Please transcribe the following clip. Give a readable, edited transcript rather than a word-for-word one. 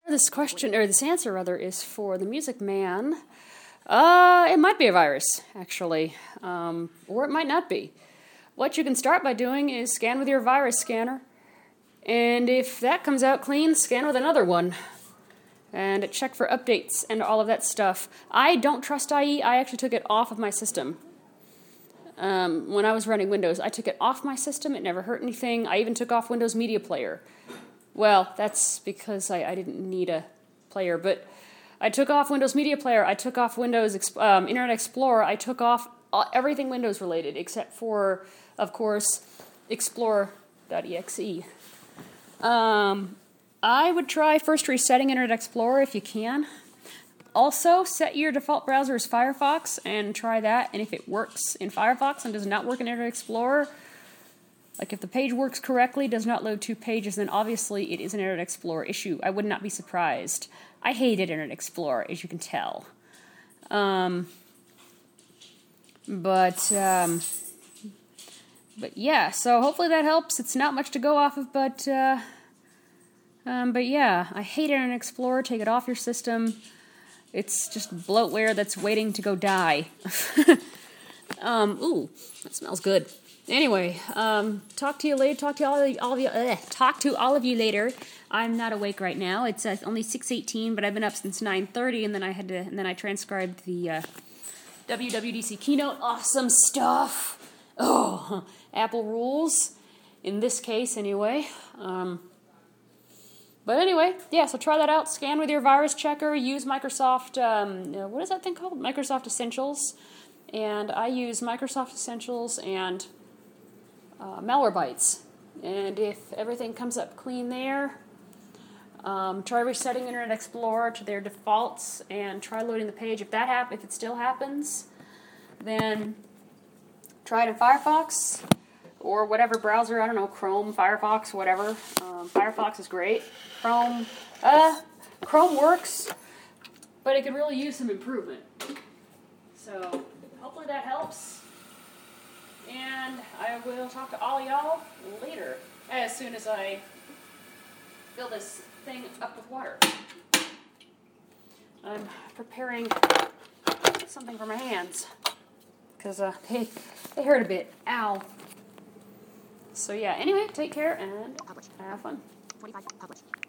This question, or this answer rather, is for the Music Man. It might be a virus, actually, or it might not be. What you can start by doing is scan with your virus scanner, and if that comes out clean, scan with another one, and check for updates and all of that stuff. I don't trust IE. I actually took it off of my system. When I was running Windows, I took it off my system. It never hurt anything. I even took off Windows Media Player. Well, that's because I didn't need a player, but I took off Windows Media Player, I took off Windows Internet Explorer, I took off everything Windows related, except for, of course, Explorer.exe. I would try first resetting Internet Explorer if you can. Also, set your default browser as Firefox and try that, and if it works in Firefox and does not work in Internet Explorer, like if the page works correctly, does not load 2 pages, then obviously it is an Internet Explorer issue. I would not be surprised. I hated Internet Explorer, as you can tell. But yeah, so hopefully that helps. It's not much to go off of, but yeah, I hate Internet Explorer. Take it off your system. It's just bloatware that's waiting to go die. Ooh, that smells good. Anyway, talk to you later. Talk to all of you later. I'm not awake right now. It's only 6:18, but I've been up since 9:30, and then I transcribed the WWDC keynote. Awesome stuff. Oh, Apple rules. In this case, anyway. But anyway, yeah. So try that out. Scan with your virus checker. Use Microsoft. What is that thing called? Microsoft Essentials. And I use Microsoft Essentials and Malwarebytes. And if everything comes up clean there, try resetting Internet Explorer to their defaults and try loading the page. If it still happens, then try it in Firefox or whatever browser. I don't know, Chrome, Firefox, whatever. Firefox is great. Chrome works, but it could really use some improvement. So hopefully that helps. And I will talk to all y'all later, as soon as I fill this thing up with water. I'm preparing something for my hands, because they hurt a bit. Ow. So yeah, anyway, take care and have fun. 45 publish.